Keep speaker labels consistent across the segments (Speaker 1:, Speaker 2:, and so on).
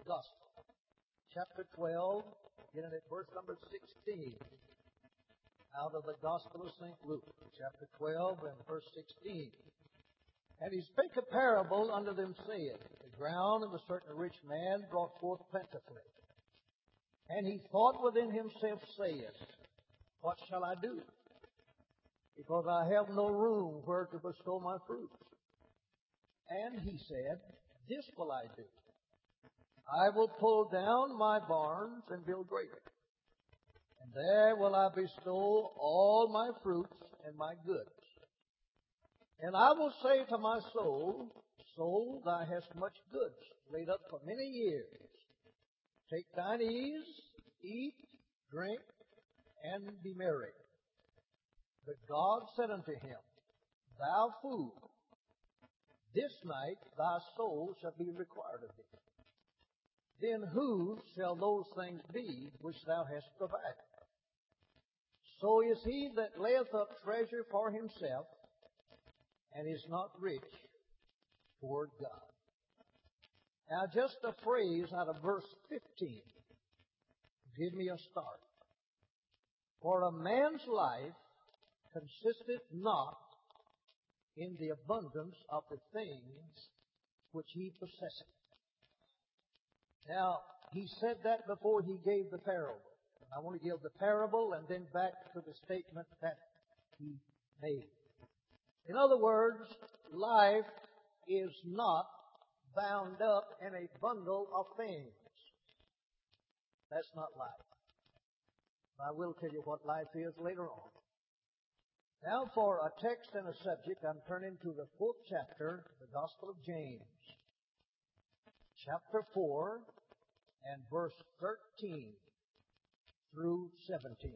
Speaker 1: Gospel. Chapter 12, beginning at verse number 16. Out of the Gospel of St. Luke, chapter 12 and verse 16. And he spake a parable unto them, saying, The ground of a certain rich man brought forth plentifully. And he thought within himself, saying, What shall I do? Because I have no room where to bestow my fruit. And he said, This will I do. I will pull down my barns and build greater. And there will I bestow all my fruits and my goods. And I will say to my soul, Soul, thou hast much goods laid up for many years. Take thine ease, eat, drink, and be merry. But God said unto him, Thou fool, this night thy soul shall be required of thee. Then whose shall those things be which thou hast provided? So is he that layeth up treasure for himself, and is not rich toward God. Now just a phrase out of verse 15. Give me a start. For a man's life consisteth not in the abundance of the things which he possesseth. Now, he said that before he gave the parable. I want to give the parable and then back to the statement that he made. In other words, life is not bound up in a bundle of things. That's not life. I will tell you what life is later on. Now for a text and a subject, I'm turning to the 4th chapter of the Gospel of James. Chapter 4 and verse 13 through 17.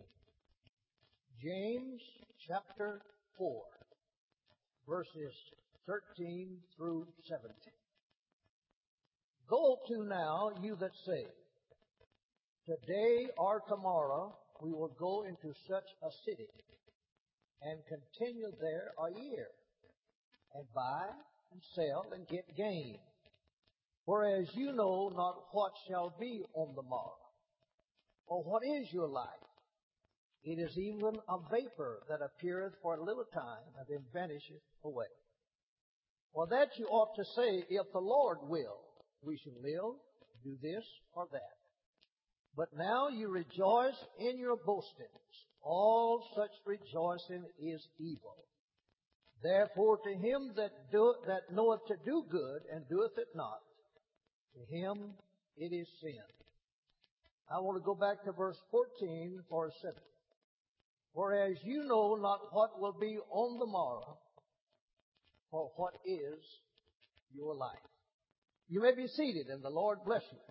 Speaker 1: James chapter 4, verses 13 through 17. Go to now, you that say, Today or tomorrow we will go into such a city, and continue there a year, and buy and sell and get gain. Whereas you know not what shall be on the morrow, or what is your life. It is even a vapor that appeareth for a little time, and then vanisheth away. For that you ought to say, If the Lord will, we shall live, do this or that. But now you rejoice in your boastings. All such rejoicing is evil. Therefore to him that knoweth to do good, and doeth it not, to him it is sin. I want to go back to verse 14 for a second. Whereas you know not what will be on the morrow, for what is your life. You may be seated, and the Lord bless you.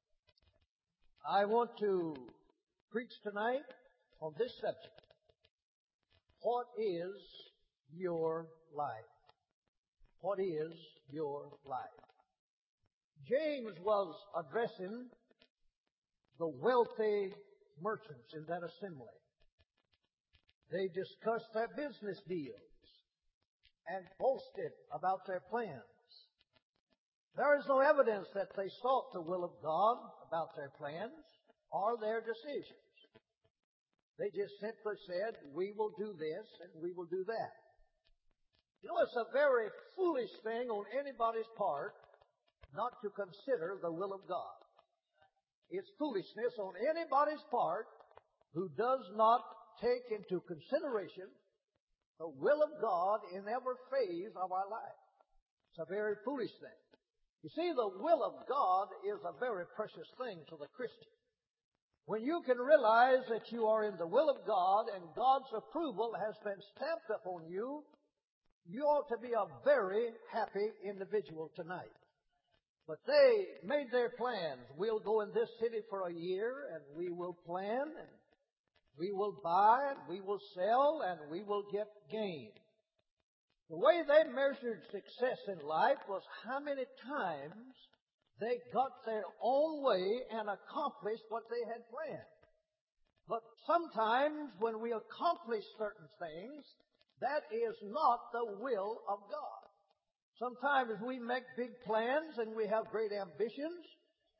Speaker 1: I want to preach tonight on this subject. What is your life? What is your life? James was addressing the wealthy merchants in that assembly. They discussed their business deals and boasted about their plans. There is no evidence that they sought the will of God about their plans or their decisions. They just simply said, we will do this and we will do that. You know, it's a very foolish thing on anybody's part not to consider the will of God. It's foolishness on anybody's part who does not take into consideration the will of God in every phase of our life. It's a very foolish thing. You see, the will of God is a very precious thing to the Christian. When you can realize that you are in the will of God and God's approval has been stamped upon you, you ought to be a very happy individual tonight. But they made their plans. We'll go in this city for a year, and we will plan, and we will buy, and we will sell, and we will get gain. The way they measured success in life was how many times they got their own way and accomplished what they had planned. But sometimes when we accomplish certain things, that is not the will of God. Sometimes we make big plans and we have great ambitions,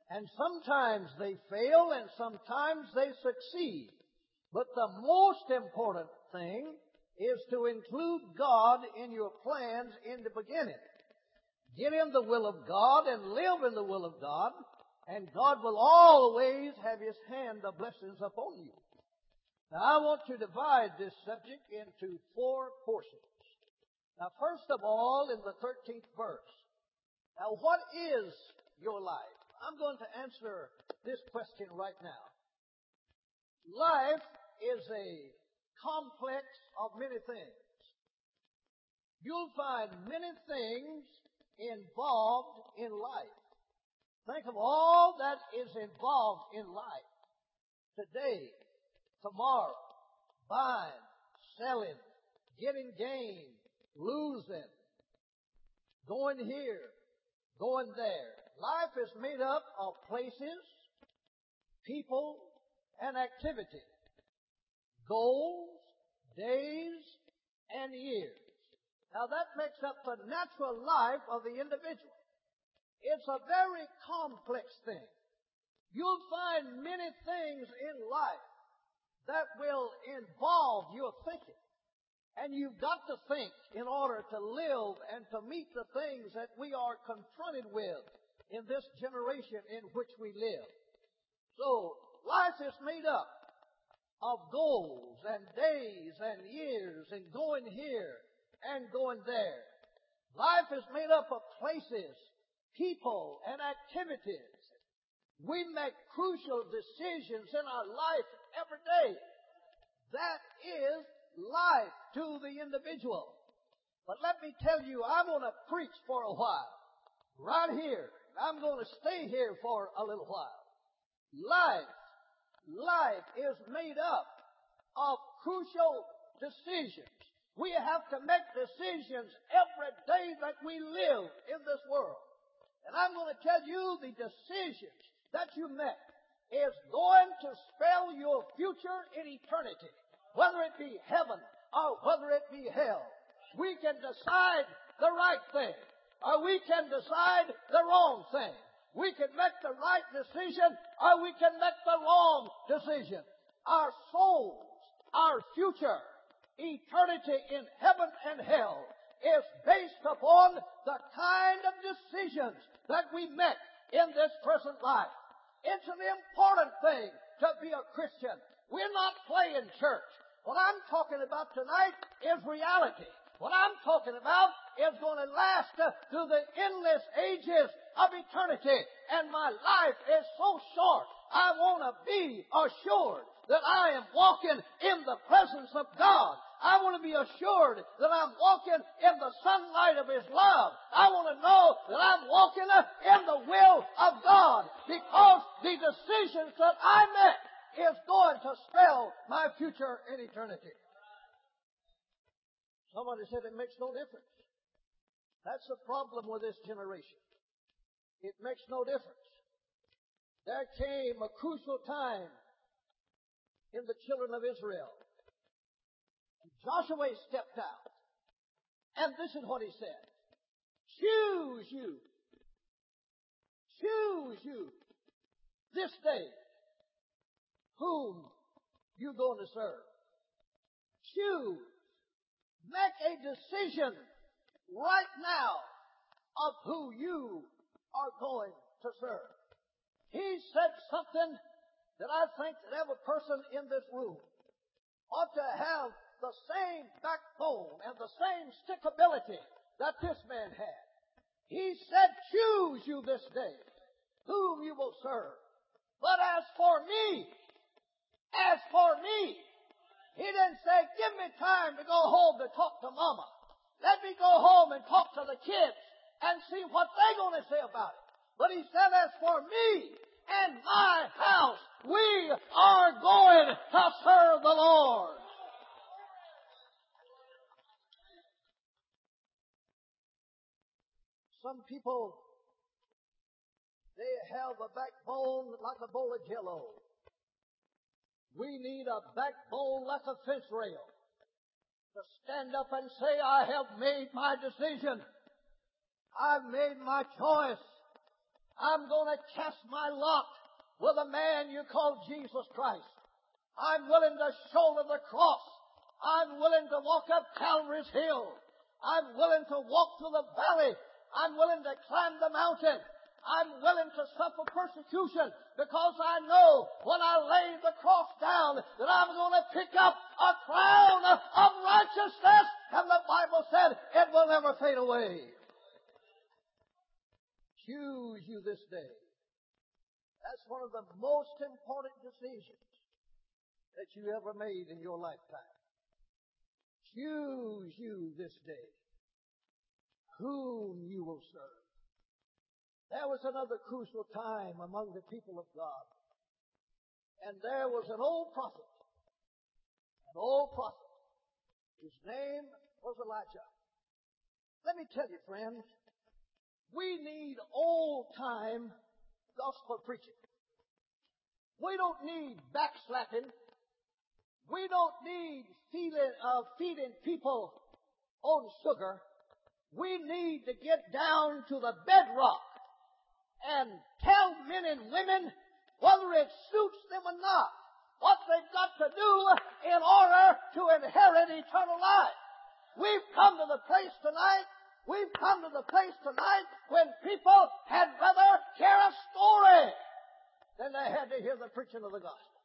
Speaker 1: And sometimes they fail and sometimes they succeed. But the most important thing is to include God in your plans in the beginning. Get in the will of God and live in the will of God, and God will always have His hand of blessings upon you. Now, I want to divide this subject into 4 portions. Now, first of all, in the 13th verse. Now, what is your life? I'm going to answer this question right now. Life is a complex of many things. You'll find many things involved in life. Think of all that is involved in life. Today, tomorrow, buying, selling, getting gain, losing, going here, going there. Life is made up of places, people, and activity, goals, days, and years. Now that makes up the natural life of the individual. It's a very complex thing. You'll find many things in life that will involve your thinking. And you've got to think in order to live and to meet the things that we are confronted with in this generation in which we live. So, life is made up of goals and days and years and going here and going there. Life is made up of places, people, and activities. We make crucial decisions in our life every day. That is life to the individual. But let me tell you, I'm going to preach for a while. Right here. I'm going to stay here for a little while. Life is made up of crucial decisions. We have to make decisions every day that we live in this world. And I'm going to tell you the decisions that you make is going to spell your future in eternity. Whether it be heaven or whether it be hell. We can decide the right thing or we can decide the wrong thing. We can make the right decision or we can make the wrong decision. Our souls, our future, eternity in heaven and hell is based upon the kind of decisions that we make in this present life. It's an important thing to be a Christian. We're not playing church. What I'm talking about tonight is reality. What I'm talking about is going to last through the endless ages of eternity. And my life is so short, I want to be assured that I am walking in the presence of God. I want to be assured that I'm walking in the sunlight of His love. I want to know that I'm walking in the will of God, because the decisions that I make is going to spell my future in eternity. Somebody said it makes no difference. That's the problem with this generation. It makes no difference. There came a crucial time in the children of Israel. Joshua stepped out, and this is what he said. Choose you this day whom you're going to serve. Choose. Make a decision right now of who you are going to serve. He said something that I think that every person in this room ought to have the same backbone and the same stickability that this man had. He said, choose you this day whom you will serve. But as for me, he didn't say, give me time to go home to talk to mama. Let me go home and talk to the kids and see what they're going to say about it. But he said, as for me and my house, we are going to serve the Lord. Some people, they have a backbone like a bowl of Jell-O. We need a backbone like a fence rail to stand up and say, I have made my decision. I've made my choice. I'm going to cast my lot with a man you call Jesus Christ. I'm willing to shoulder the cross. I'm willing to walk up Calvary's hill. I'm willing to walk through the valley. I'm willing to climb the mountain. I'm willing to suffer persecution because I know when I lay the cross down that I'm going to pick up a crown of righteousness. And the Bible said it will never fade away. Choose you this day. That's one of the most important decisions that you ever made in your lifetime. Choose you this day whom you will serve. There was another crucial time among the people of God. And there was an old prophet. His name was Elijah. Let me tell you, friends, we need old-time gospel preaching. We don't need backslapping. We don't need feeding people on sugar. We need to get down to the bedrock and tell men and women, whether it suits them or not, what they've got to do in order to inherit eternal life. We've come to the place tonight when people had rather hear a story than they had to hear the preaching of the gospel.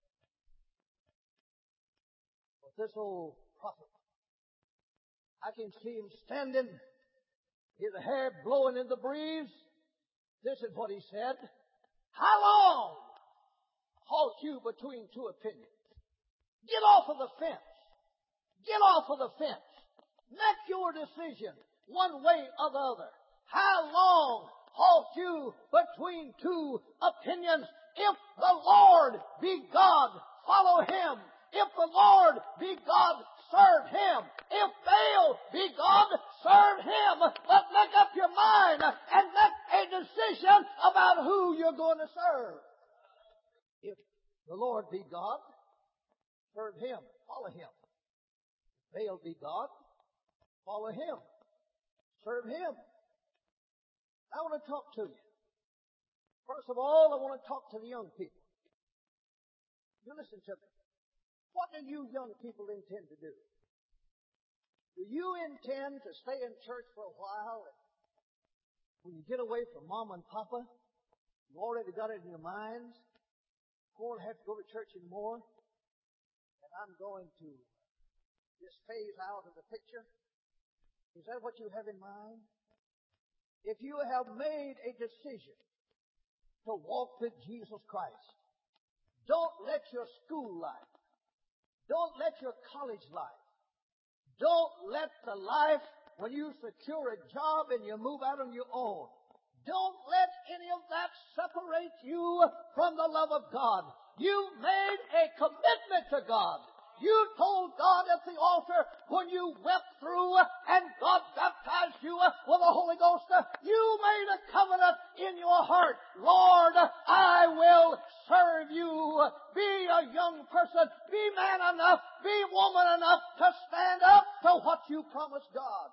Speaker 1: But this old prophet, I can see him standing, his hair blowing in the breeze. This is what he said. How long halt you between two opinions? Get off of the fence. Get off of the fence. Make your decision one way or the other. How long halt you between two opinions? If the Lord be God, follow Him. If the Lord be God, serve Him. If Baal be God, serve Him. But make up your mind and make a decision about who you're going to serve. If the Lord be God, serve Him. Follow Him. If Baal be God, follow Him. Serve Him. I want to talk to you. First of all, I want to talk to the young people. You listen to me. What do you young people intend to do? Do you intend to stay in church for a while? And when you get away from Mom and Papa, you already got it in your minds, I won't have to go to church anymore, and I'm going to just phase out of the picture? Is that what you have in mind? If you have made a decision to walk with Jesus Christ, don't let your school life, don't let your college life, don't let the life when you secure a job and you move out on your own, don't let any of that separate you from the love of God. You made a commitment to God. You told God at the altar when you wept through and God baptized you with the Holy Ghost, you made a covenant in your heart. Lord, I will serve you. Be a young person. Be man enough. Be woman enough to stand up to what you promised God.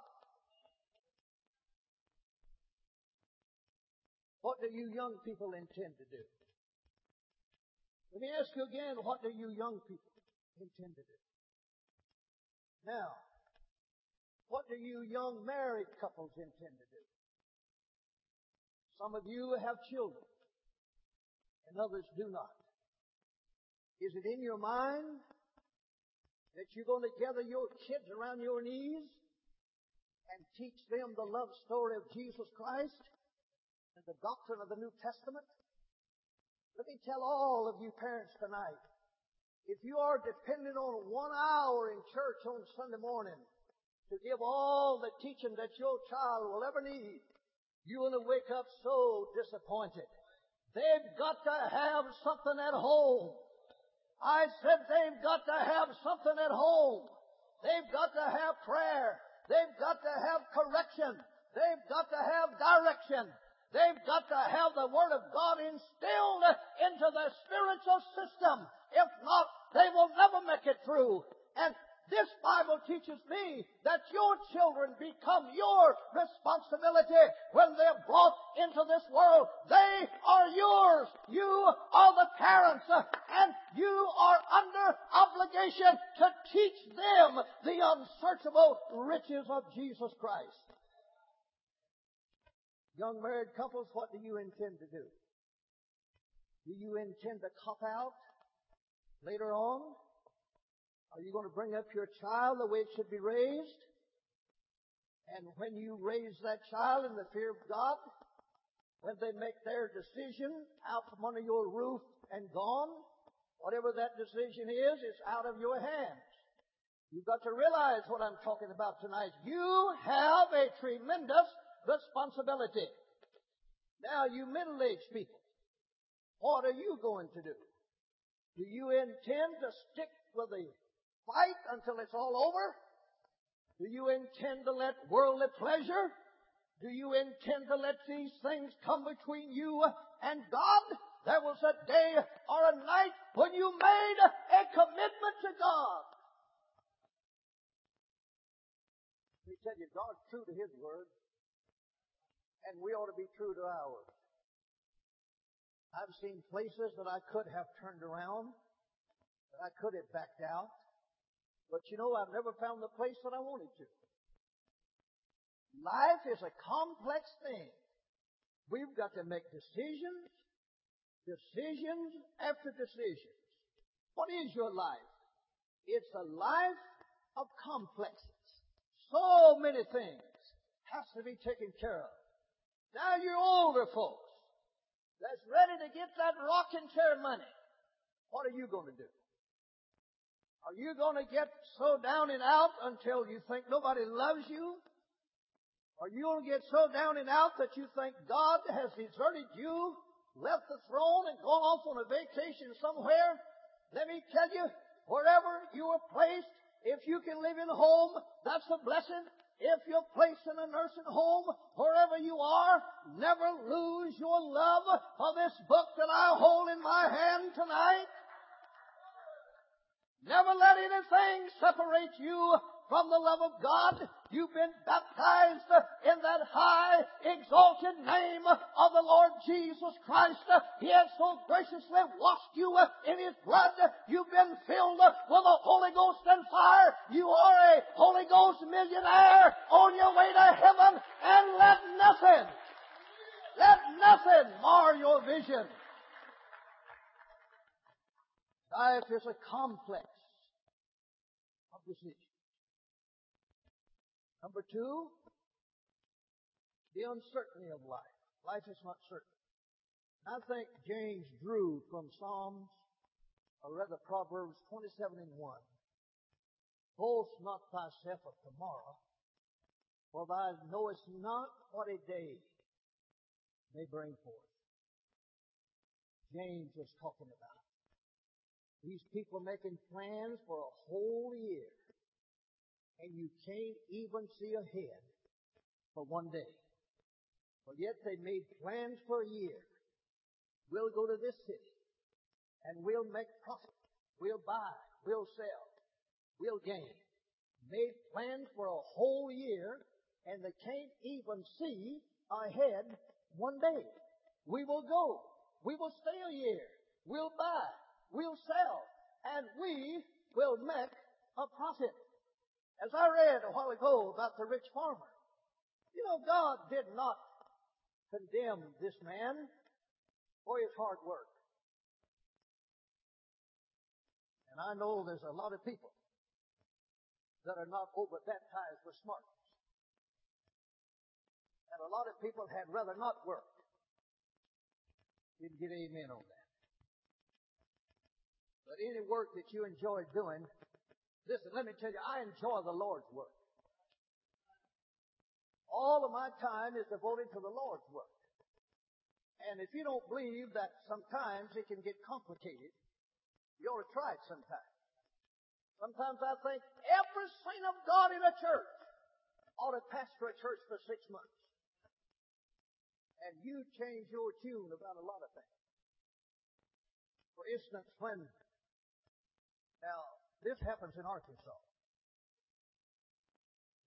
Speaker 1: What do you young people intend to do? Let me ask you again, what do you young people intend to do? Now, what do you young married couples intend to do? Some of you have children, and others do not. Is it in your mind that you're going to gather your kids around your knees and teach them the love story of Jesus Christ and the doctrine of the New Testament? Let me tell all of you parents tonight, if you are dependent on 1 hour in church on Sunday morning to give all the teaching that your child will ever need, you're going to wake up so disappointed. They've got to have something at home. I said they've got to have something at home. They've got to have prayer. They've got to have correction. They've got to have direction. They've got to have the Word of God instilled into their spiritual system. If not, they will never make it through. And This Bible teaches me that your children become your responsibility. When they're brought into this world, they are yours. You are the parents, and you are under obligation to teach them the unsearchable riches of Jesus Christ. Young married couples, what do you intend to do? Do you intend to cop out later on? Are you going to bring up your child the way it should be raised? And when you raise that child in the fear of God, when they make their decision out from under your roof and gone, whatever that decision is out of your hands. You've got to realize what I'm talking about tonight. You have a tremendous responsibility. Now, you middle-aged people, what are you going to do? Do you intend to stick with the fight until it's all over? Do you intend to let worldly pleasure? Do you intend to let these things come between you and God? There was a day or a night when you made a commitment to God. Let me tell you, God's true to His Word, and we ought to be true to ours. I've seen places that I could have turned around, that I could have backed out. But you know, I've never found the place that I wanted to. Life is a complex thing. We've got to make decisions after decisions. What is your life? It's a life of complexes. So many things has to be taken care of. Now you're older folks that's ready to get that rocking chair money. What are you going to do? Are you going to get so down and out until you think nobody loves you? Are you going to get so down and out that you think God has deserted you, left the throne, and gone off on a vacation somewhere? Let me tell you, wherever you are placed, if you can live in a home, that's a blessing. If you're placed in a nursing home, wherever you are, never lose your love for this book that I hold in my hand tonight. Never let anything separate you from the love of God. You've been baptized in that high, exalted name of the Lord Jesus Christ. He has so graciously washed you in His blood. You've been filled with the Holy Ghost and fire. You are a Holy Ghost millionaire on your way to heaven. And let nothing mar your vision. Life is a complex of decisions. Number two, the uncertainty of life. Life is not certain. I think James drew from Psalms, or rather Proverbs 27:1. Boast not thyself of tomorrow, for thou knowest not what a day may bring forth. James was talking about these people making plans for a whole year. And you can't even see ahead for one day. But yet they made plans for a year. We'll go to this city, and we'll make profit. We'll buy. We'll sell. We'll gain. Made plans for a whole year, and they can't even see ahead one day. We will go. We will stay a year. We'll buy. We'll sell. And we will make a profit. As I read a while ago about the rich farmer, you know, God did not condemn this man for his hard work. And I know there's a lot of people that are not over-baptized with smartness. And a lot of people had rather not work. Didn't get amen on that. But any work that you enjoy doing, listen, let me tell you, I enjoy the Lord's work. All of my time is devoted to the Lord's work. And if you don't believe that sometimes it can get complicated, you ought to try it sometime. Sometimes I think every saint of God in a church ought to pastor a church for 6 months. And you change your tune about a lot of things. For instance, now, this happens in Arkansas.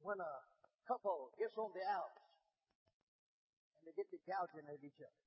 Speaker 1: when a couple gets on the outs and they get to gouging at each other,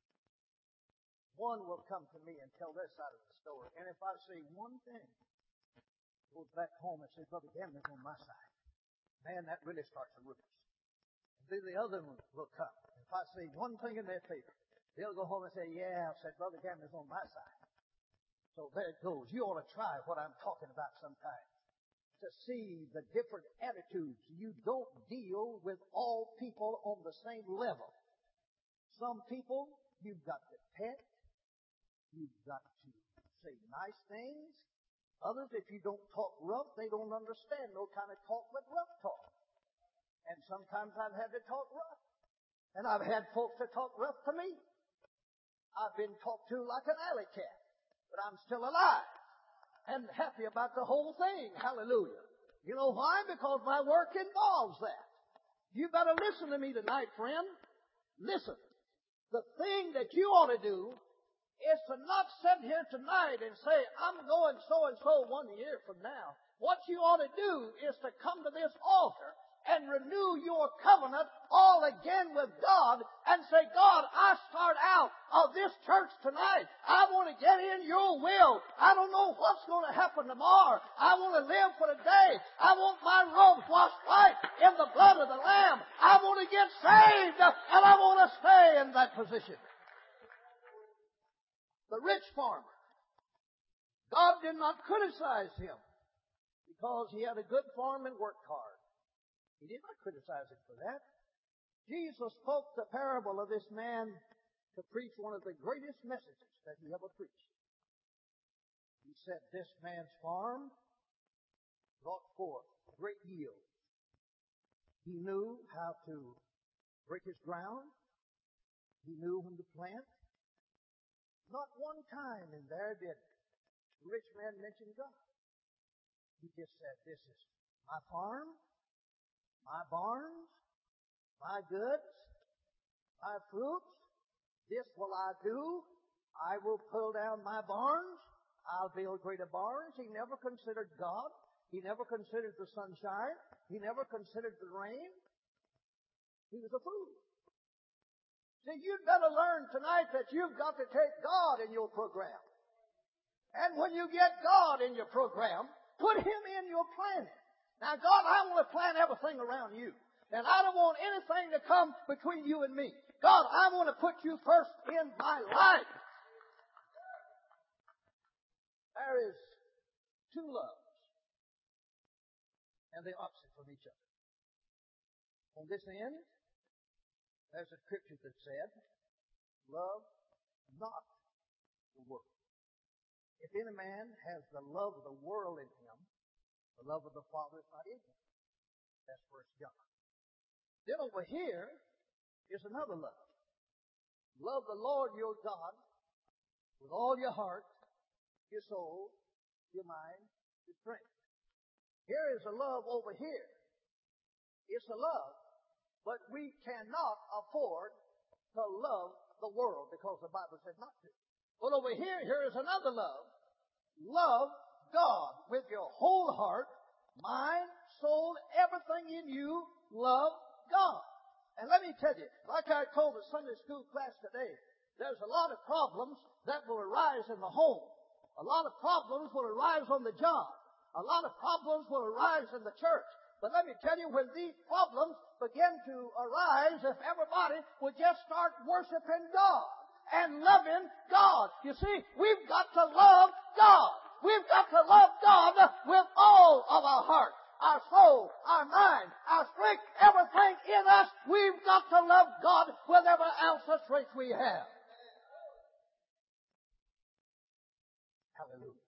Speaker 1: one will come to me and tell their side of the story. And if I say one thing, goes back home and says, Brother Gambling's on my side. Man, that really starts a ruckus. And then the other one will come. If I say one thing in their favor, they'll go home and say, yeah, I said, Brother Gambling's on my side. So there it goes. You ought to try what I'm talking about sometime, to see the different attitudes. You don't deal with all people on the same level. Some people you've got to pet. You've got to say nice things. Others, if you don't talk rough, they don't understand no kind of talk but rough talk. And sometimes I've had to talk rough. And I've had folks that talk rough to me. I've been talked to like an alley cat. But I'm still alive and happy about the whole thing. Hallelujah. You know why? Because my work involves that. You better listen to me tonight, friend. Listen. The thing that you ought to do is to not sit here tonight and say, I'm going so-and-so 1 year from now. What you ought to do is to come to this altar and renew your covenant all again with God and say, God, I start out of this church tonight. I want to get in your will. I don't know what's going to happen tomorrow. I want to live for today. I want my robes washed white in the blood of the Lamb. I want to get saved and I want to stay in that position. The rich farmer, God did not criticize him because he had a good farm and worked hard. He did not criticize him for that. Jesus spoke the parable of this man to preach one of the greatest messages that he ever preached. He said this man's farm brought forth great yield. He knew how to break his ground. He knew when to plant. Not one time in there did the rich man mention God. He just said, this is my farm, my barns, my goods, my fruits. This will I do. I will pull down my barns. I'll build greater barns. He never considered God. He never considered the sunshine. He never considered the rain. He was a fool. See, you'd better learn tonight that you've got to take God in your program. And when you get God in your program, put Him in your planning. Now, God, I want to plan everything around you. And I don't want anything to come between you and me. God, I want to put you first in my life. There is two loves, and they're opposite from each other. On this end, there's a scripture that said, love not the world. If any man has the love of the world in him, the love of the Father is not in him. That's 1 John. Then over here is another love. Love the Lord your God with all your heart, your soul, your mind, your strength. Here is a love over here. It's a love. But we cannot afford to love the world because the Bible said not to. But over here is another love. Love God with your whole heart, mind, soul, everything in you. Love God. And let me tell you, like I told the Sunday school class today, there's a lot of problems that will arise in the home. A lot of problems will arise on the job. A lot of problems will arise in the church. But let me tell you, when these problems begin to arise, if everybody would just start worshiping God and loving God. You see, we've got to love God. We've got to love God with all of our heart, our soul, our mind, our strength, everything in us. We've got to love God with every ounce of strength we have. Hallelujah.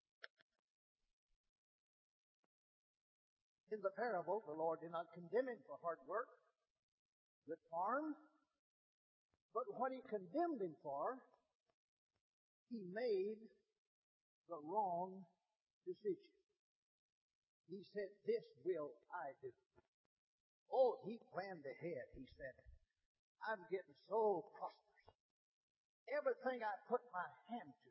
Speaker 1: In the parable, the Lord did not condemn him for hard work, good farm, but what He condemned him for, he made the wrong decision. He said, this will I do. Oh, he planned ahead. He said, I'm getting so prosperous. Everything I put my hand to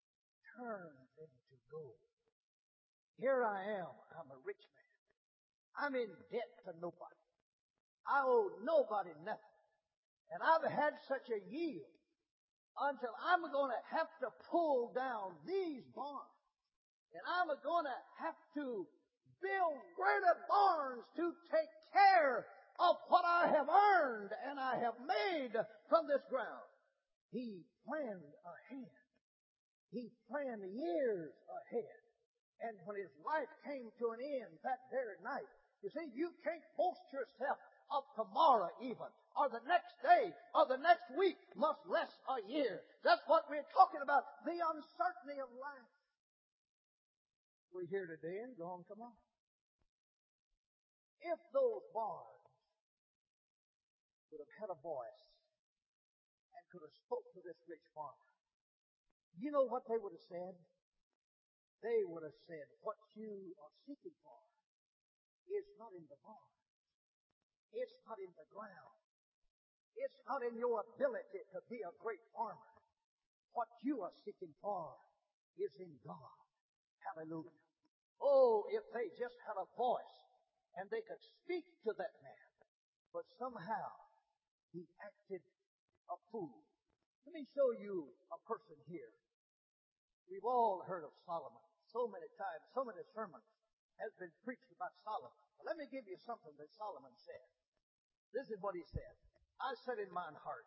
Speaker 1: turns into gold. Here I am. I'm a rich man. I'm in debt to nobody. I owe nobody nothing. And I've had such a yield until I'm going to have to pull down these barns. And I'm going to have to build greater barns to take care of what I have earned and I have made from this ground. He planned ahead. He planned years ahead. And when his life came to an end that very night, you see, you can't boast yourself of tomorrow even, or the next day, or the next week, much less a year. That's what we're talking about, the uncertainty of life. We're here today and gone tomorrow. If those barns would have had a voice and could have spoke to this rich farmer, you know what they would have said? They would have said, what you are seeking for is not in the barn. It's not in the ground. It's not in your ability to be a great farmer. What you are seeking for is in God. Hallelujah. Oh, if they just had a voice and they could speak to that man. But somehow he acted a fool. Let me show you a person here. We've all heard of Solomon. So many times, so many sermons has been preached about Solomon. But let me give you something that Solomon said. This is what he said. I said in mine heart,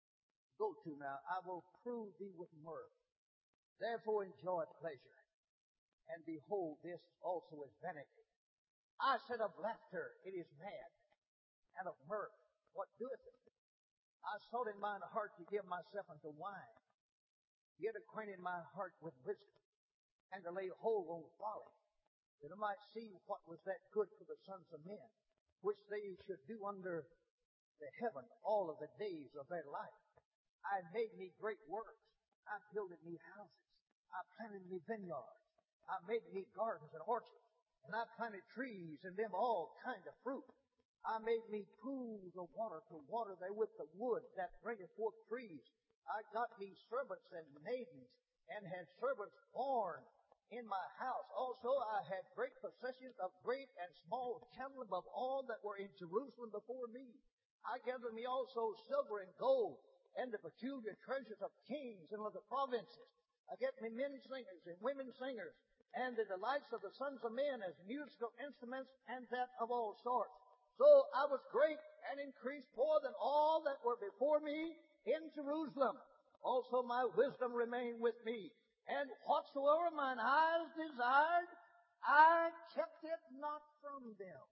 Speaker 1: go to now, I will prove thee with mirth. Therefore enjoy pleasure. And behold, this also is vanity. I said of laughter, it is mad. And of mirth, what doeth it? I sought in mine heart to give myself unto wine. Yet acquainted my heart with wisdom. And to lay hold on folly. That I might see what was that good for the sons of men, which they should do under the heaven all of the days of their life. I made me great works. I builded me houses. I planted me vineyards. I made me gardens and orchards. And I planted trees and them all kind of fruit. I made me pools of water to water therewith the wood that bringeth forth trees. I got me servants and maidens and had servants born in my house. Also I had great possessions of great and small cattle above all that were in Jerusalem before me. I gathered me also silver and gold and the peculiar treasures of kings and of the provinces. I get me men singers and women singers and the delights of the sons of men as musical instruments and that of all sorts. So I was great and increased more than all that were before me in Jerusalem. Also my wisdom remained with me. And whatsoever mine eyes desired, I kept it not from them.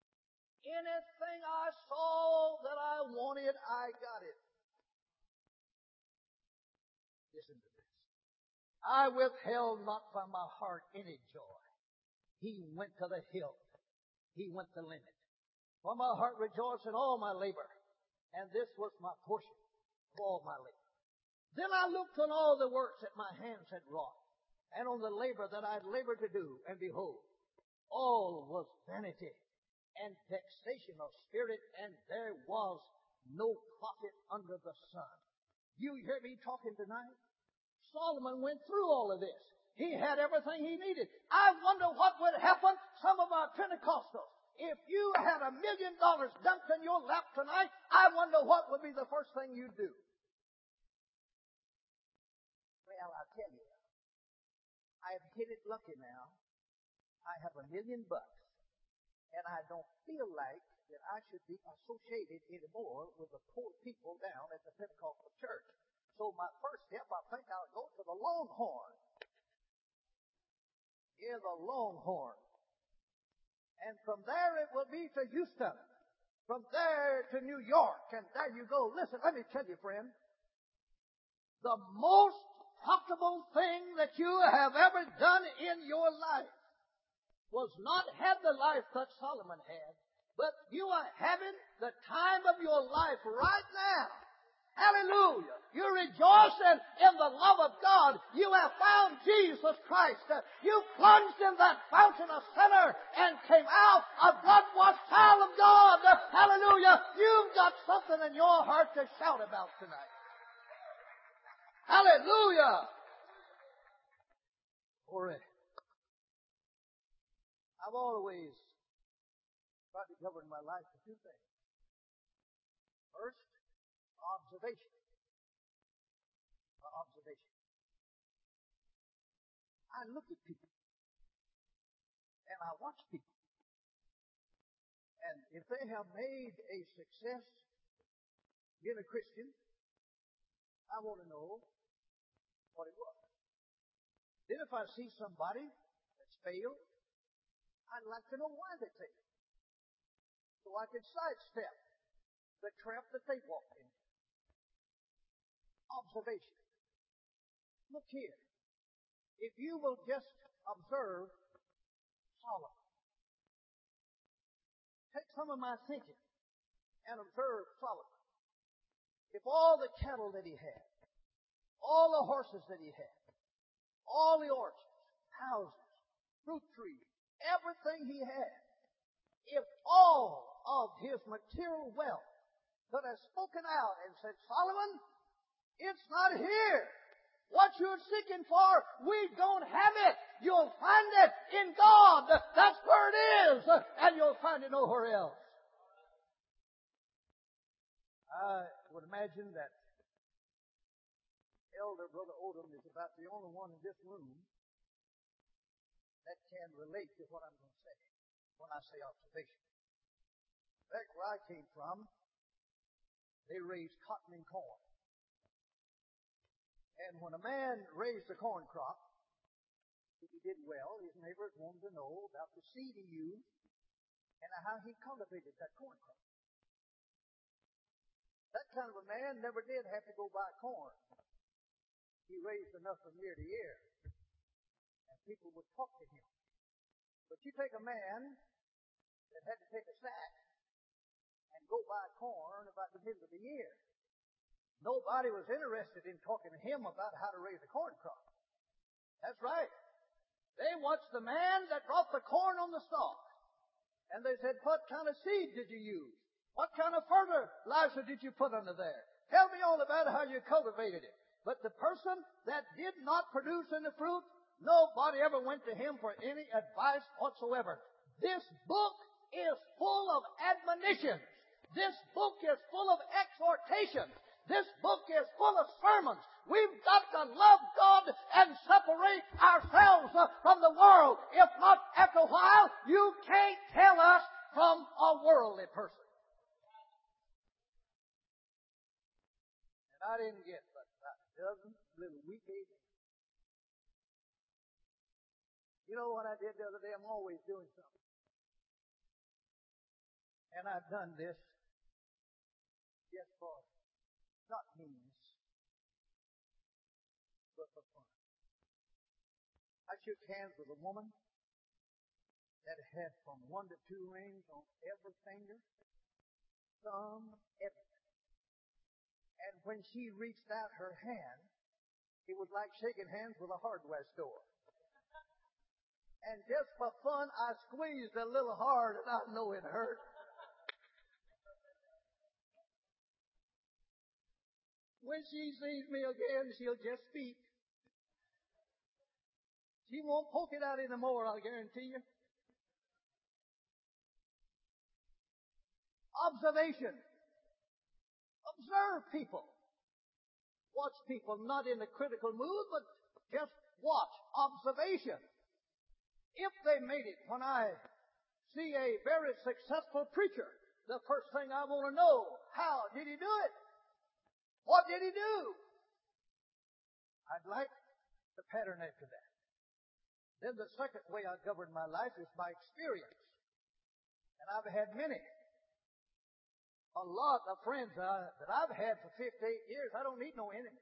Speaker 1: Anything I saw that I wanted, I got it. Listen to this. I withheld not from my heart any joy. He went to the hilt. He went the limit. For my heart rejoiced in all my labor. And this was my portion of all my labor. Then I looked on all the works that my hands had wrought, and on the labor that I had labored to do, and behold, all was vanity and vexation of spirit, and there was no profit under the sun. You hear me talking tonight? Solomon went through all of this. He had everything he needed. I wonder what would happen, some of our Pentecostals. If you had $1 million dumped in your lap tonight, I wonder what would be the first thing you'd do. Well, I'll tell you, I've hit it lucky now. I have $1 million, and I don't feel like that I should be associated anymore with the poor people down at the Pentecostal church. So my first step, I think I'll go to the Longhorn. Yeah, the Longhorn. And from there it will be to Houston. From there to New York. And there you go. Listen, let me tell you, friend. The most profitable thing that you have ever done in your life was not have the life that Solomon had, but you are having the time of your life right now. Hallelujah. You're rejoicing in the love of God. You have found Jesus Christ. You plunged in that fountain of sinner and came out a blood-washed child of God. Hallelujah. You've got something in your heart to shout about tonight. Hallelujah. Glory. I've always tried to govern my life with two things. First, observation. Observation. I look at people and I watch people. And if they have made a success being a Christian, I want to know what it was. Then if I see somebody that's failed, I'd like to know why they failed, so I can sidestep the trap that they walked in. Observation. Look here. If you will just observe Solomon, take some of my thinking and observe Solomon. If all the cattle that he had, all the horses that he had, all the orchards, houses, fruit trees, everything he had, if all of his material wealth could have spoken out and said, Solomon, it's not here. What you're seeking for, we don't have it. You'll find it in God. That's where it is. And you'll find it nowhere else. I would imagine that Elder Brother Odom is about the only one in this room that can relate to what I'm going to say when I say observation. Back where I came from, they raised cotton and corn. And when a man raised a corn crop, if he did well, his neighbors wanted to know about the seed he used and how he cultivated that corn crop. That kind of a man never did have to go buy corn. He raised enough from year to year, and people would talk to him. But you take a man that had to take a sack and go buy corn about the middle of the year. Nobody was interested in talking to him about how to raise a corn crop. That's right. They watched the man that brought the corn on the stalk. And they said, what kind of seed did you use? What kind of fertilizer did you put under there? Tell me all about how you cultivated it. But the person that did not produce any fruit, nobody ever went to him for any advice whatsoever. This book is full of admonitions. This book is full of exhortations. This book is full of sermons. We've got to love God and separate ourselves from the world. If not, after a while, you can't tell us from a worldly person. And I didn't get but about a dozen little weak ages. You know what I did the other day? I'm always doing something. And I've done this just for not means, but for fun. I shook hands with a woman that had from 1 to 2 rings on every finger, thumb, everything. And when she reached out her hand, it was like shaking hands with a hardware store. And just for fun, I squeezed a little hard, and I know it hurt. When she sees me again, she'll just speak. She won't poke it out anymore, I'll guarantee you. Observation. Observe people. Watch people, not in a critical mood, but just watch. Observation. If they made it, when I see a very successful preacher, the first thing I want to know, how did he do it? What did he do? I'd like the pattern after that. Then the second way I govern my life is by experience. And I've had many. A lot of friends that I've had for 58 years. I don't need no enemies.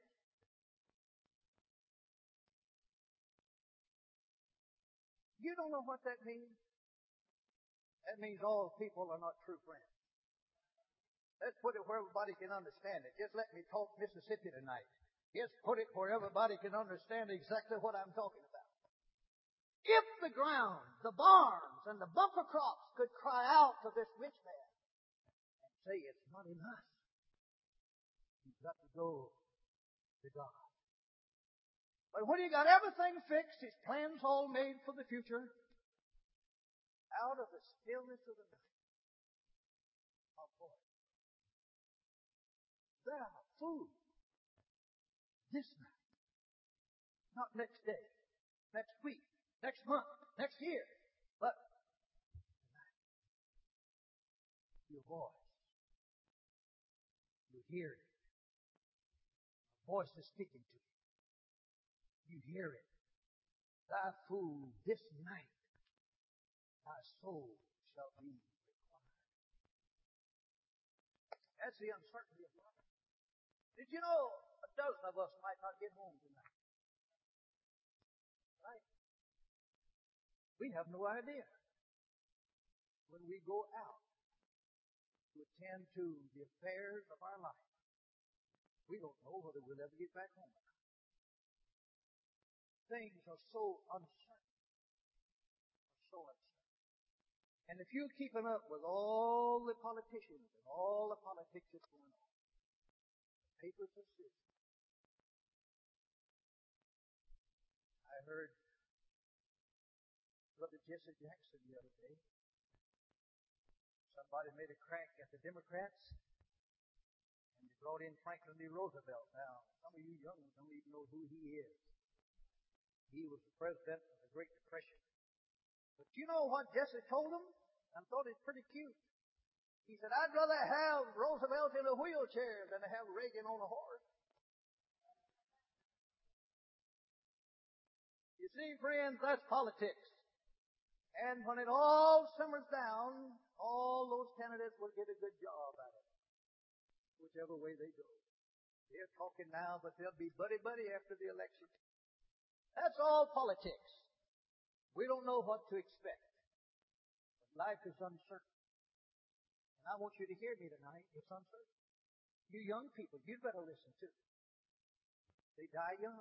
Speaker 1: You don't know what that means? That means all people are not true friends. Let's put it where everybody can understand it. Just let me talk Mississippi tonight. Just put it where everybody can understand exactly what I'm talking about. If the ground, the barns, and the bumper crops could cry out to this rich man and say, it's not enough, you've got to go to God. But when he got everything fixed, his plans all made for the future, out of the stillness of the night, Thou fool. This night. Not next day, next week, next month, next year, but tonight. Your voice. You hear it. A voice is speaking to you. You hear it. Thy fool, this night, thy soul shall be required. That's the uncertainty of life. Did you know a dozen of us might not get home tonight? Right? We have no idea. When we go out to attend to the affairs of our life, we don't know whether we'll ever get back home. Things are so uncertain. So uncertain. And if you're keeping up with all the politicians and all the politics that's going on, the papers are serious. I heard Brother Jesse Jackson the other day. Somebody made a crack at the Democrats, and they brought in Franklin D. Roosevelt. Now, some of you young ones don't even know who he is. He was the president of the Great Depression. But you know what Jesse told him? I thought it pretty cute. He said, I'd rather have Roosevelt in a wheelchair than to have Reagan on a horse. You see, friends, that's politics. And when it all simmers down, all those candidates will get a good job at it, whichever way they go. They're talking now, but they'll be buddy-buddy after the election. That's all politics. We don't know what to expect. But life is uncertain. And I want you to hear me tonight. It's uncertain. You young people, you'd better listen too. They die young.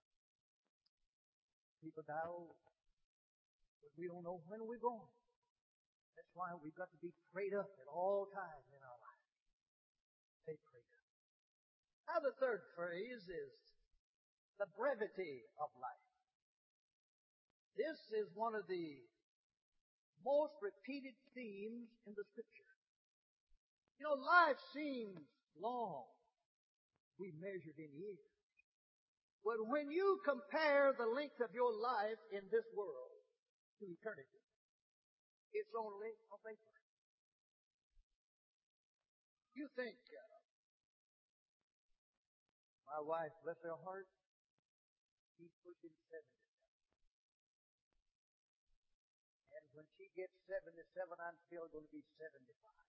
Speaker 1: People die old. But we don't know when we're going. That's why we've got to be prayed up at all times in our life. Stay prayed up. Now the third phrase is the brevity of life. This is one of the most repeated themes in the Scripture. You know, life seems long. We measured in years. But when you compare the length of your life in this world to eternity, it's only a vapor. You think, my wife, bless her heart, she's pushing 70. And when she gets 77, I'm still going to be 75.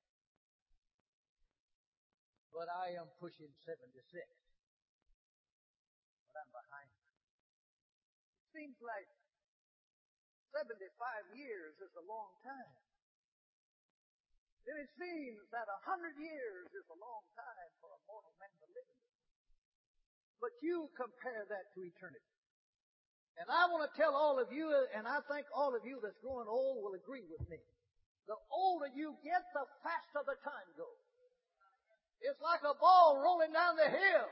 Speaker 1: But I am pushing 76. But I'm behind her. It seems like 75 years is a long time. And it seems that 100 years is a long time for a mortal man to live in. But you compare that to eternity. And I want to tell all of you, and I think all of you that's growing old will agree with me. The older you get, the faster the time goes. It's like a ball rolling down the hill.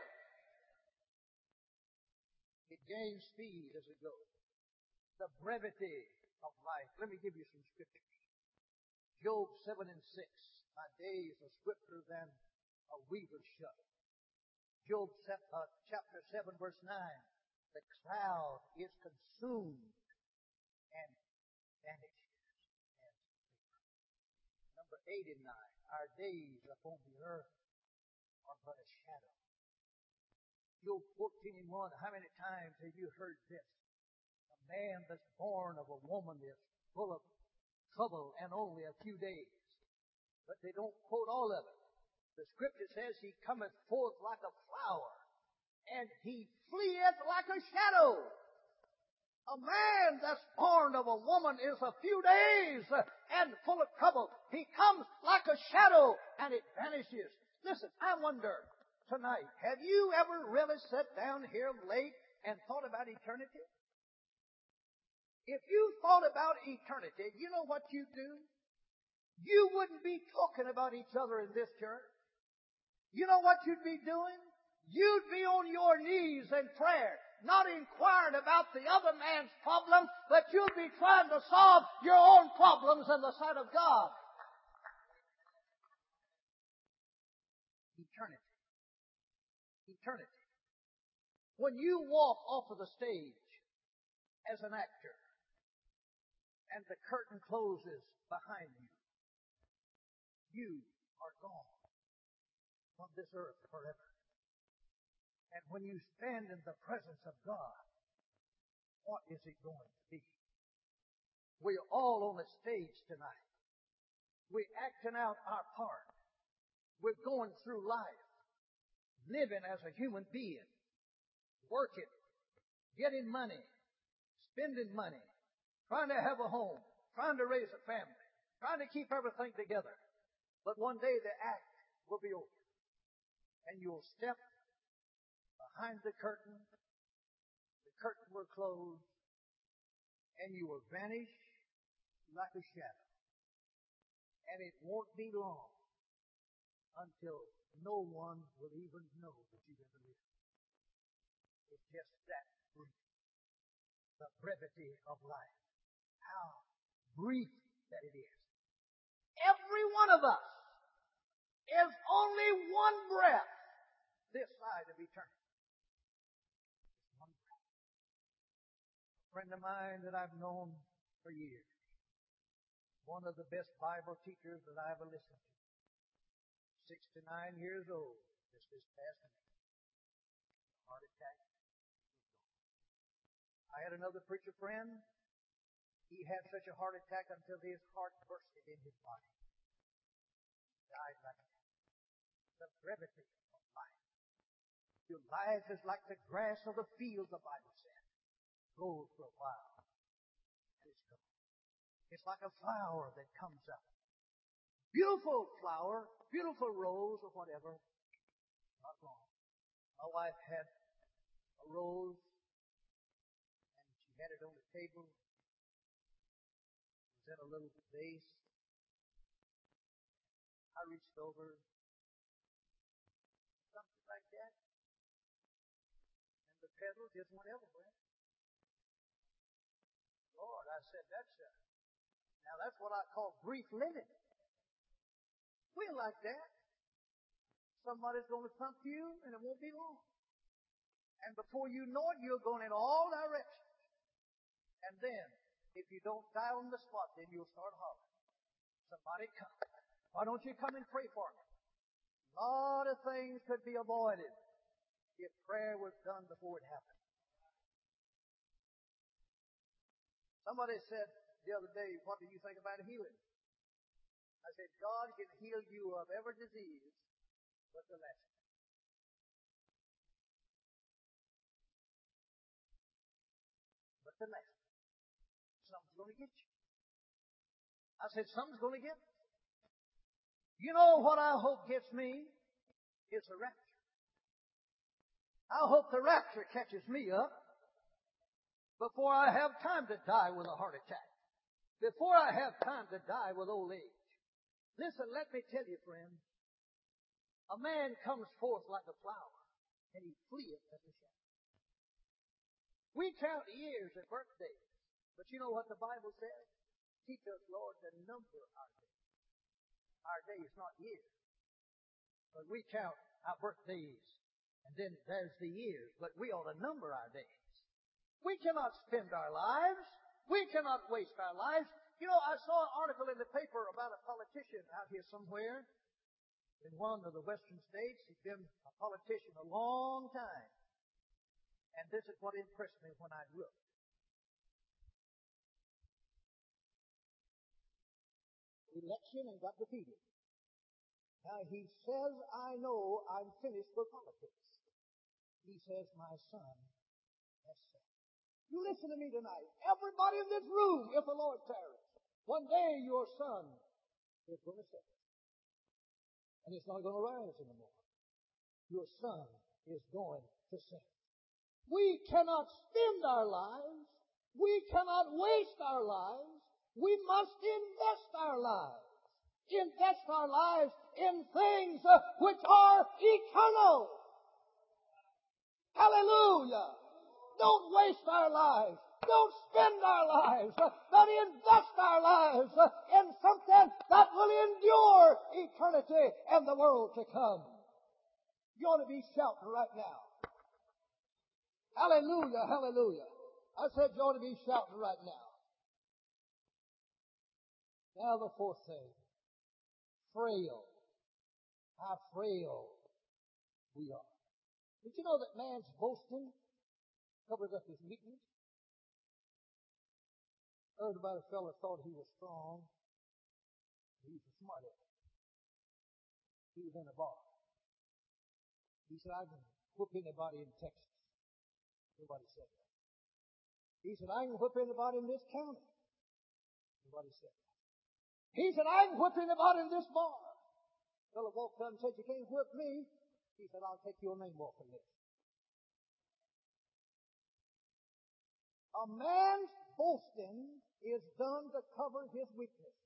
Speaker 1: It gains speed as it goes. The brevity of life. Let me give you some scriptures. Job 7:6. My days are swifter than a weaver's shuttle. Job chapter 7, verse 9. The cloud is consumed and vanishes. Number 8 and 9. Our days upon the earth are but a shadow. Job 14:1. How many times have you heard this? A man that's born of a woman is full of trouble and only a few days. But they don't quote all of it. The scripture says he cometh forth like a flower, and he fleeth like a shadow. A man that's born of a woman is a few days and full of trouble. He comes like a shadow, and it vanishes. Listen, I wonder tonight, have you ever really sat down here late and thought about eternity? If you thought about eternity, you know what you'd do? You wouldn't be talking about each other in this church. You know what you'd be doing? You'd be on your knees in prayer, not inquiring about the other man's problem, but you'd be trying to solve your own problems in the sight of God. Eternity. eternity. When you walk off of the stage as an actor and the curtain closes behind you, you are gone from this earth forever. And when you stand in the presence of God, what is it going to be? We're all on a stage tonight. We're acting out our part. We're going through life, living as a human being, working, getting money, spending money, trying to have a home, trying to raise a family, trying to keep everything together. But one day the act will be over. And you'll step behind the curtain will close, and you will vanish like a shadow. And it won't be long until no one will even know that you've ever lived. It's just that brief. The brevity of life. How brief that it is. Every one of us is only one breath this side of eternity. One breath. A friend of mine that I've known for years, one of the best Bible teachers that I ever listened to, 69 years old, just this past week, heart attack. I had another preacher friend. He had such a heart attack until his heart bursted in his body. He died like that. The brevity of life. Your life is like the grass of the field, the Bible said. Goes for a while, and it's gone. It's like a flower that comes up. Beautiful flower, beautiful rose or whatever, not gone. My wife had a rose, and she had it on the table. It was in a little vase. I reached over, something like that, and the petals just went everywhere. Lord, I said, now that's what I call brief living. We're like that. Somebody's going to thump you, and it won't be long. And before you know it, you're going in all directions. And then, if you don't die on the spot, then you'll start hollering. Somebody come. Why don't you come and pray for me? A lot of things could be avoided if prayer was done before it happened. Somebody said the other day, what do you think about healing? I said, God can heal you of every disease but the last one. But the last one. Something's going to get you. I said, something's going to get me. You know what I hope gets me? Is the rapture. I hope the rapture catches me up before I have time to die with a heart attack. Before I have time to die with old age. Listen, let me tell you, friend. A man comes forth like a flower, and he fleeth as a shadow. We count years and birthdays, but you know what the Bible says? Teach us, Lord, to number our days. Our days, not years. But we count our birthdays, and then there's the years, but we ought to number our days. We cannot spend our lives. We cannot waste our lives. You know, I saw an article in the paper about a politician out here somewhere in one of the western states. He'd been a politician a long time. And this is what impressed me when I looked. Election and got defeated. Now he says, I know I'm finished with politics. He says, my son has said. You listen to me tonight. Everybody in this room, if the Lord tarries, one day your son is going to set. And it's not going to rise anymore. Your son is going to set. We cannot spend our lives. We cannot waste our lives. We must invest our lives. Invest our lives in things which are eternal. Hallelujah. Don't waste our lives. Don't spend our lives. But invest our lives in something that will endure eternity and the world to come. You ought to be shouting right now. Hallelujah, hallelujah. I said you ought to be shouting right now. Now the fourth thing. Frail. How frail we are. Did you know that man's boasting covers up his weakness? I heard about a fellow thought he was strong. He was a smart ass. He was in a bar. He said, I can whoop anybody in Texas. Nobody said that. He said, I can whip anybody in this county. Nobody said that. He said, I can whip anybody in this bar. The fellow walked up and said, you can't whip me. He said, I'll take your name off the list. A man's boasting is done to cover his weakness.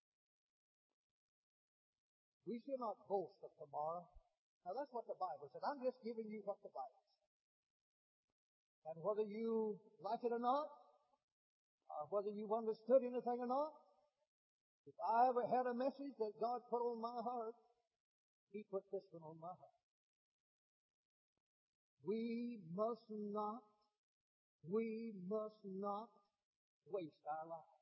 Speaker 1: We should not boast of tomorrow. Now that's what the Bible said. I'm just giving you what the Bible said. And whether you like it or not, or whether you've understood anything or not, if I ever had a message that God put on my heart, He put this one on my heart. We must not waste our lives.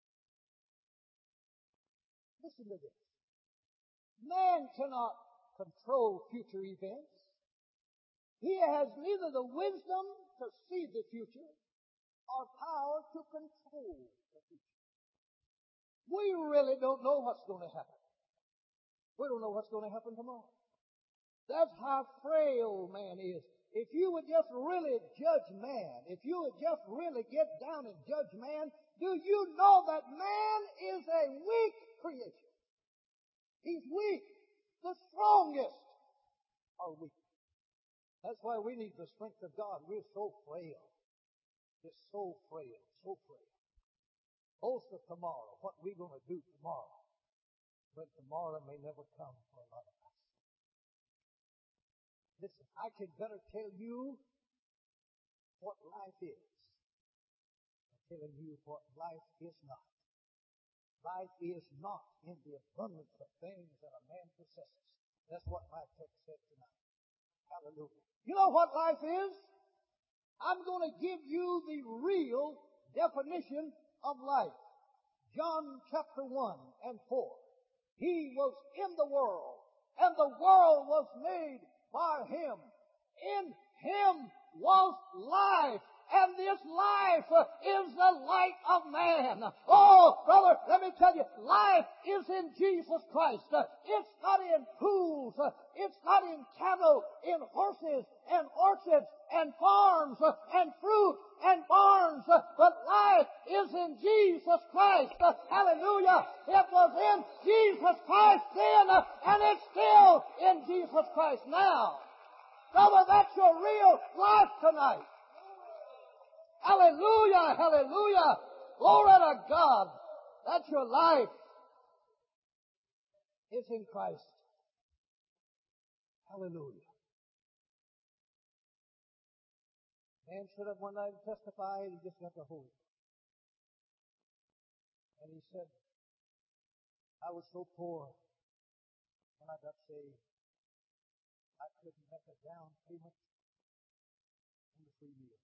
Speaker 1: Listen to this. Man cannot control future events. He has neither the wisdom to see the future or power to control the future. We really don't know what's going to happen. We don't know what's going to happen tomorrow. That's how frail man is. If you would just really judge man, if you would just really get down and judge man, do you know that man is a weak creation? He's weak. The strongest are weak. That's why we need the strength of God. We're so frail. Just so frail, so frail. Boast of tomorrow, what we're going to do tomorrow. But tomorrow may never come for a lot of us. Listen, I can better tell you what life is than telling you what life is not. Life is not in the abundance of things that a man possesses. That's what my text said tonight. Hallelujah. You know what life is? I'm going to give you the real definition of life. John chapter 1 and 4. He was in the world, and the world was made by Him. In Him was life, and this life is the light of man. Oh, brother, let me tell you, life is in Jesus Christ. It's not in pools. It's not in cattle, in horses, and orchards, and farms, and fruit, and barns. But life is in Jesus Christ. Hallelujah. It was in Jesus Christ then, and it's still in Jesus Christ now. Brother, that's your real life tonight. Hallelujah, hallelujah. Glory to God. That's your life. It's in Christ. Hallelujah. Man stood up one night and testified. He just got the Holy Ghost. And he said, I was so poor when I got saved. I couldn't make a down payment on the free meal.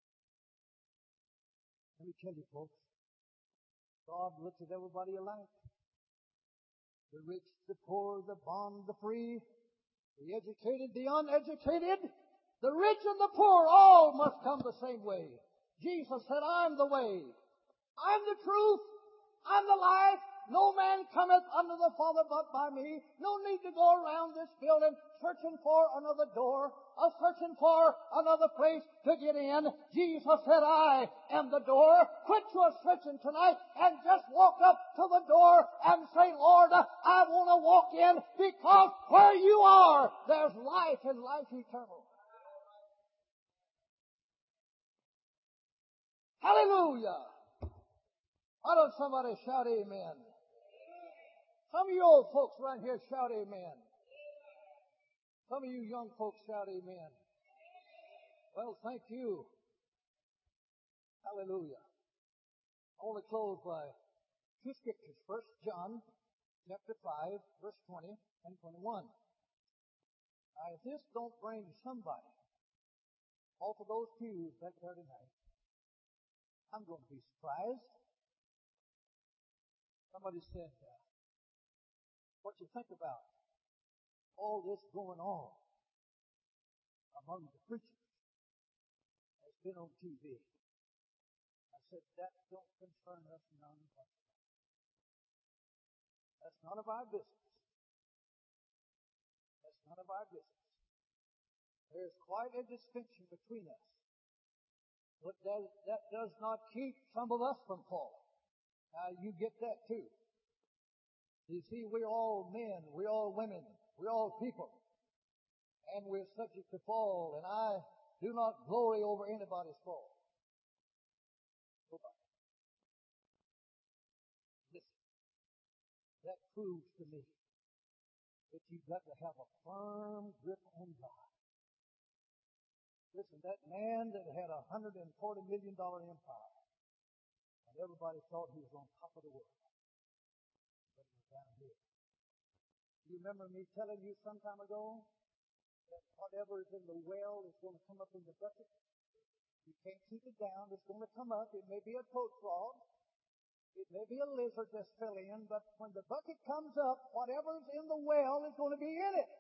Speaker 1: Let me tell you, folks, God looks at everybody alike. The rich, the poor, the bond, the free, the educated, the uneducated, the rich and the poor, all must come the same way. Jesus said, I'm the way. I'm the truth. I'm the life. No man cometh unto the Father but by me. No need to go around this building searching for another door, or searching for another place to get in. Jesus said, I am the door. Quit your searching tonight and just walk up to the door and say, Lord, I want to walk in, because where you are, there's life and life eternal. Hallelujah. Why don't somebody shout amen? Some of you old folks right here shout amen. Some of you young folks shout amen. Well, thank you. Hallelujah. I want to close by two scriptures. 1 John chapter 5, verse 20 and 21. Now, if this don't bring somebody off of those pews back there tonight, I'm going to be surprised. Somebody said, what you think about all this going on among the preachers that's been on TV? I said, that don't concern us none whatsoever. That's none of our business. That's none of our business. There's quite a distinction between us. But that does not keep some of us from falling. Now, you get that too. You see, we're all men, we're all women, we're all people. And we're subject to fall, and I do not glory over anybody's fall. Nobody. Listen, that proves to me that you've got to have a firm grip on God. Listen, that man that had a $140 million empire, and everybody thought he was on top of the world, but he was down here. You remember me telling you some time ago that whatever is in the well is going to come up in the bucket? You can't keep it down. It's going to come up. It may be a toad frog. It may be a lizard that's fell in, but when the bucket comes up, whatever's in the well is going to be in it.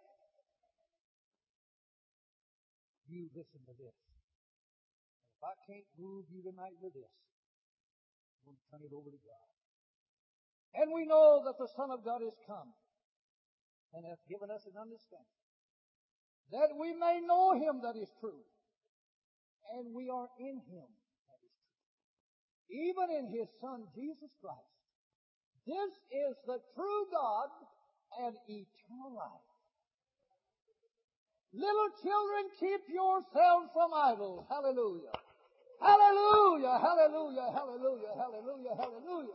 Speaker 1: You listen to this. And if I can't move you tonight with this, I'm going to turn it over to God. And we know that the Son of God is come and hath given us an understanding, that we may know Him that is true, and we are in Him that is true, even in His Son Jesus Christ. This is the true God and eternal life. Little children, keep yourselves from idols. Hallelujah. Hallelujah, hallelujah, hallelujah, hallelujah, hallelujah.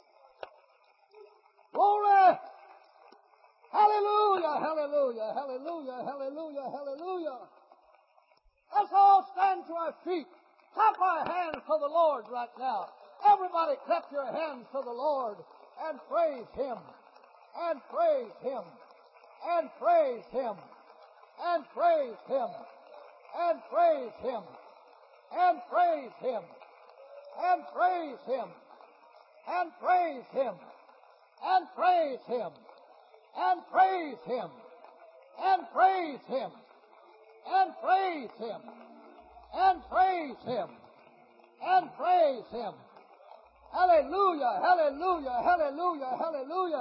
Speaker 1: Glory. Hallelujah, hallelujah, hallelujah, hallelujah, hallelujah. Let's all stand to our feet. Clap our hands to the Lord right now. Everybody clap your hands to the Lord and praise Him. And praise Him. And praise Him. And praise Him. And praise Him. And praise Him. And praise Him. And praise Him. And praise Him. And praise Him. And praise Him. And praise Him. And praise Him. And praise Him. Hallelujah, hallelujah, hallelujah, hallelujah.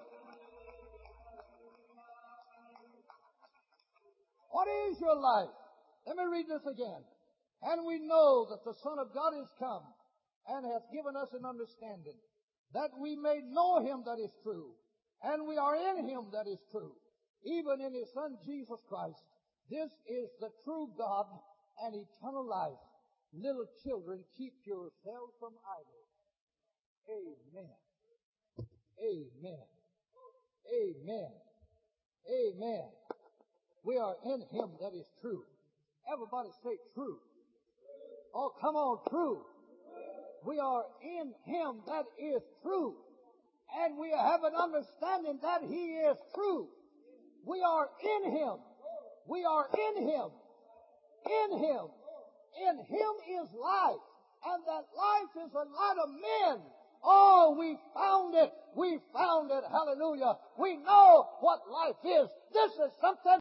Speaker 1: What is your life? Let me read this again. And we know that the Son of God is come and hath given us an understanding, that we may know Him that is true, and we are in Him that is true, even in His Son Jesus Christ. This is the true God and eternal life. Little children, keep yourselves from idols. Amen. Amen. Amen. Amen. We are in Him that is true. Everybody say true. Oh, come on, true. We are in Him that is true. And we have an understanding that He is true. We are in Him. We are in Him. In Him. In Him is life. And that life is the light of men. Oh, we found it. We found it. Hallelujah. We know what life is. This is something